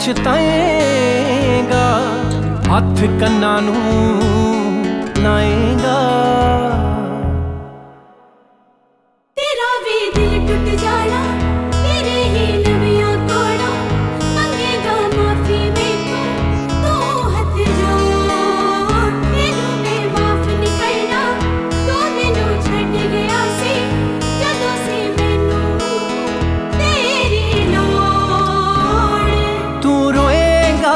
ਪਛਤਾਏਗਾ, ਹੱਥ ਕੰਨਾਂ ਨੂੰ ਲਾਏਗਾ। ਤੇਰਾ ਵੀ ਦਿਲ ਟੁੱਟ ਜਾਣਾ, ਤੇਰੇ ਹੀ ਨਵੀਆਂ ਕੋੜਾਂ ਮੰਗੇਗਾ ਮਾਫੀ ਮੈਥੋਂ, ਤੂੰ ਹੱਥ ਜੋੜ ਤੈਨੂੰ ਮੈਂ ਮਾਫ ਨਹੀਂ ਕਰਨਾ। ਤੂੰ ਮੈਨੂੰ ਛੱਡ ਗਿਆ ਸੀ ਜਦੋਂ ਸੀ ਮੈਨੂੰ ਤੇਰੀ ਲੋੜ। ਤੂੰ ਰੋਏਗਾ,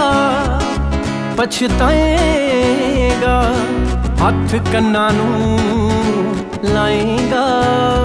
ਪਛਤਾਏਗਾ, ਹੱਥ ਕੰਨਾਂ ਨੂੰ ਲਾਏਗਾ।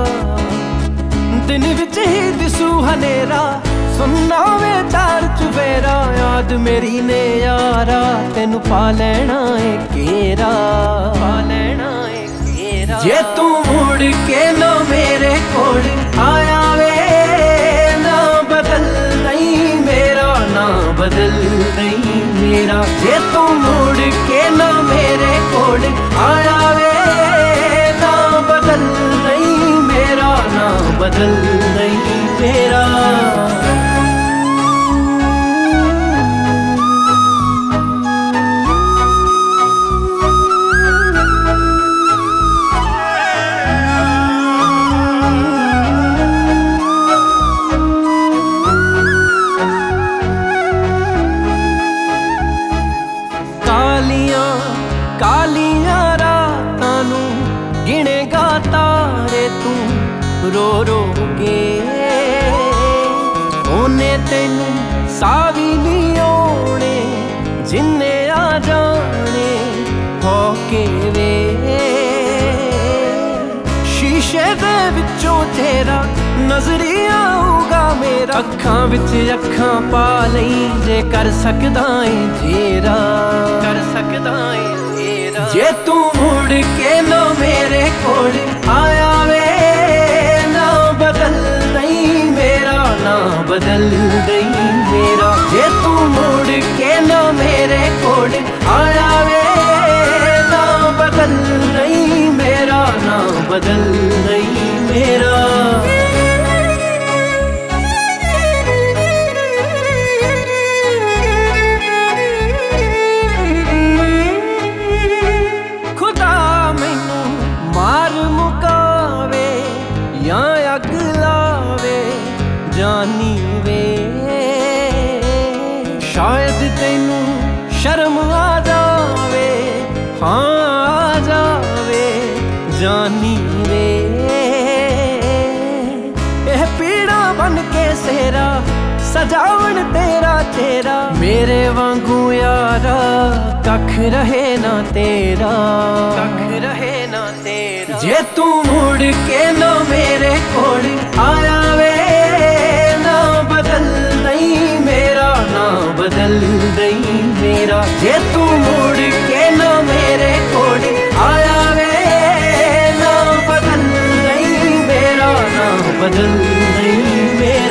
ਦਿਨ ਵਿੱਚ ਹੀ ਦਿਸੂ ਹਨੇਰਾ, ਸੁਣਨਾ ਵੇ ਚਾਰ ਚੁਫੇਰਾ। ਯਾਦ ਮੇਰੀ ਨੇ ਯਾਰਾ, ਤੈਨੂੰ ਪਾ ਲੈਣਾ ਏ ਘੇਰਾ, ਪਾ ਲੈਣਾ ਏ ਘੇਰਾ। ਜੇ ਤੂੰ ਮੁੜ ਕੇ ਨਾ ਮੇਰੇ ਕੋਲ ਆਇਆ ਵੇ, ਨਾ ਬਦਲ ਨਹੀਂ ਮੇਰਾ, ਨਾ ਬਦਲ ਨਹੀਂ ਮੇਰਾ। ਜੇ ਤੂੰ ਮੁੜ ਕੇ ਨਾ ਮੇਰੇ ਕੋਲ ਆਇਆ ਵੇ, ਨਾ ਬਦਲ ਨਹੀਂ ਮੇਰਾ, ਨਾ ਬਦਲ ਨਹੀਂ ਮੇਰਾ। ਕਾਲੀਆਂ ਕਾਲੀਆਂ ਰਾਤਾਂ ਨੂੰ ਗਿਣੇਗਾ ਤਾਰੇ ਤੂੰ ਰੋ ਰੋ ਕੇ। ਉਹਨੇ ਤੈਨੂੰ ਸਾਹ ਵੀ ਨਹੀਂ ਆਉਣੇ, ਜਿੰਨੇ ਆ ਜਾਣੇ ਹੋ ਕੇ ਵੇ। ਸ਼ੀਸ਼ੇ ਦੇ ਵਿੱਚੋਂ ਤੇਰਾ ਨਜ਼ਰੀ ਆਊਗਾ ਮੇਰਾ, ਅੱਖਾਂ ਵਿੱਚ ਅੱਖਾਂ ਪਾ ਲਈ ਜੇ ਕਰ ਸਕਦਾ ਏ ਤੇਰਾ, ਕਰ ਸਕਦਾ ਏ ਤੇਰਾ। ਜੇ ਤੂੰ ਮੁੜ ਕੇ ਨਾ ਮੇਰੇ ਕੋਲ ਆਇਆ ਵੇ, ਨਾ ਬਦਲ ਨਹੀਂ ਮੇਰਾ, ਨਾ ਬਦਲ ਨਹੀਂ ਮੇਰਾ। ਜੇ ਤੂੰ ਮੁੜ ਕੇ ਨਾ ਮੇਰੇ ਕੋਲ ਆਇਆ ਵੇ, ਨਾ ਬਦਲ ਨਹੀਂ ਮੇਰਾ, ਨਾ ਬਦਲ ਨਹੀਂ ਮੇਰਾ। ਖੁਦਾ ਮੈਨੂੰ ਮਾਰ ਮੁਕਾਵੇ ਜਾਂ ਅੱਗ ਲਾਵੇ ਜਾਨੀ ਵੇ, ਸ਼ਾਇਦ ਤੈਨੂੰ ਸ਼ਰਮ ਆ ਜਾਵੇ, ਹਾਂ ਆ ਜਾਵੇ ਜਾਨੀ ਵੇ। ਇਹ ਪੀੜਾ ਬਣ ਕੇ ਸੇਰਾ ਸਜਾਵਣ ਤੇਰਾ ਚਿਹਰਾ, ਮੇਰੇ ਵਾਂਗੂ ਯਾਰਾ ਕੱਖ ਰਹੇ ਨਾ ਤੇਰਾ, ਕੱਖ ਰਹੇ ਨਾ ਤੇਰਾ। ਜੇ ਤੂੰ ਮੁੜ ਕੇ ਨਾ ਮੇਰੇ ਕੋਲ ਆਇਆ ਵੇ, ਨਾ ਬਦਲ ਨਹੀਂ ਮੇਰਾ, ਨਾ ਬਦਲ ਨਹੀਂ ਮੇਰਾ। ਜੇ ਤੂੰ ਮੁੜ ਕੇ ਨਾ ਮੇਰੇ ਕੋਲ ਆਇਆ ਵੇ, ਨਾ ਬਦਲ ਨਹੀਂ ਮੇਰਾ, ਨਾ ਬਦਲ ਨਹੀਂ ਮੇਰਾ।